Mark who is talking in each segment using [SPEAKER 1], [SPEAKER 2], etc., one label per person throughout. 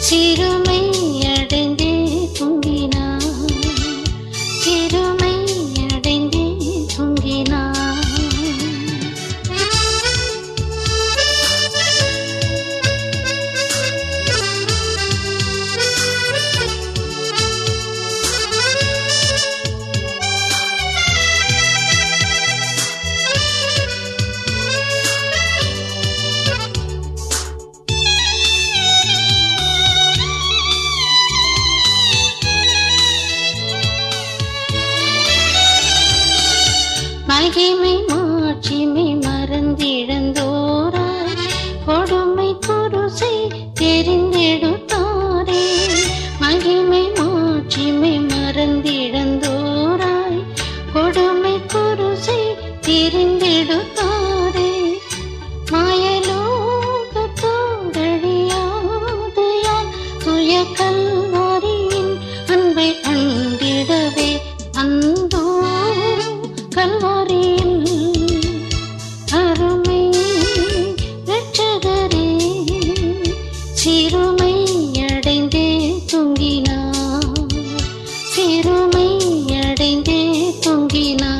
[SPEAKER 1] சிறுமை அடைந்தே தூங்கினான், சிறுமை அடைந்தே தூங்கினான். மகிமை மாட்சிமை மறந்திழந்தோராய் கொடுமை குருசை தெரிந்தெடுத்தாரே. மகிமை மாட்சிமை மறந்திழந்தோராய் கொடுமை குருசை தெரிந்தெடுத்தாரே. மாயலோகத்தோடழியாது யான் சுய கல்வாரியின் அன்பை கண்டிடவே அந்தோ கல்வாரியில் அருமை இரட்சகரே சிறுமை அடைந்தே தூங்கினார், சிறுமை அடைந்தே தூங்கினார்.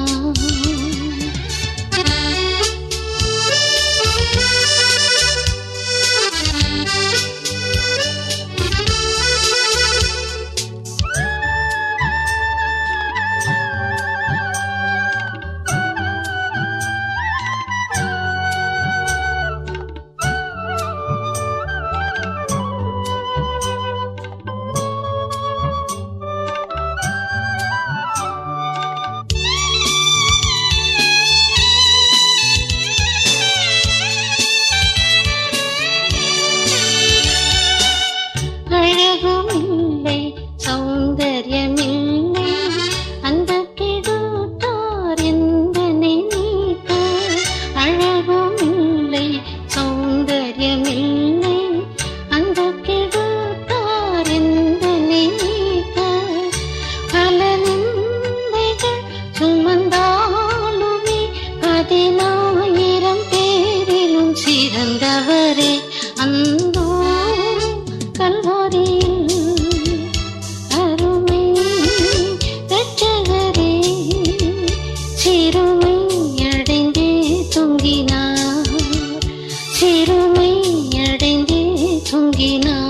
[SPEAKER 1] அழகுமில்லை சௌந்தர்யமில்லை அந்த கெடுத்தார் எந்தனை நீக்க. அழகுமில்லை சௌந்தர்யமில்லை அந்த கெடுத்தார் எந்தனை நீக்க. பல நிந்தைகள் சுமந்தாலுமே 10,000 பேரிலும் சிறந்தவரே அந்தோ கல்வாரியில் அருமை இரட்சகரே சிறுமை அடைந்தே தூங்கினார், சிறுமை அடைந்தே தூங்கினார்.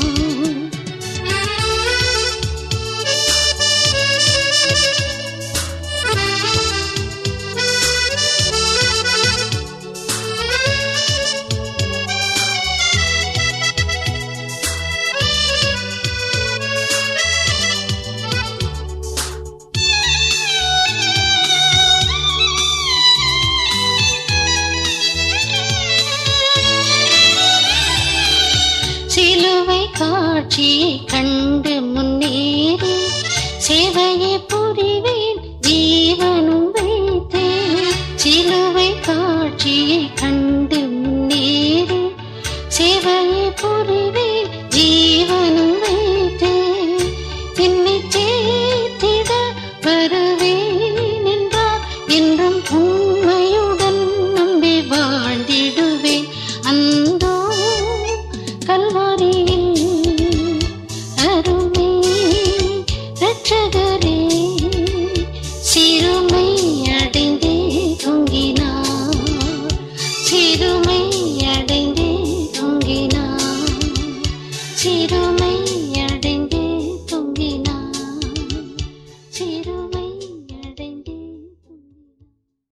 [SPEAKER 1] சிலுவை காட்சியை கண்டு முன்னேறி சேவையை புரிவேன் ஜீவனும் வைத்தேன். சிலுவை காட்சியை கண்டு முன்னேறி சேவையை புரிவேன்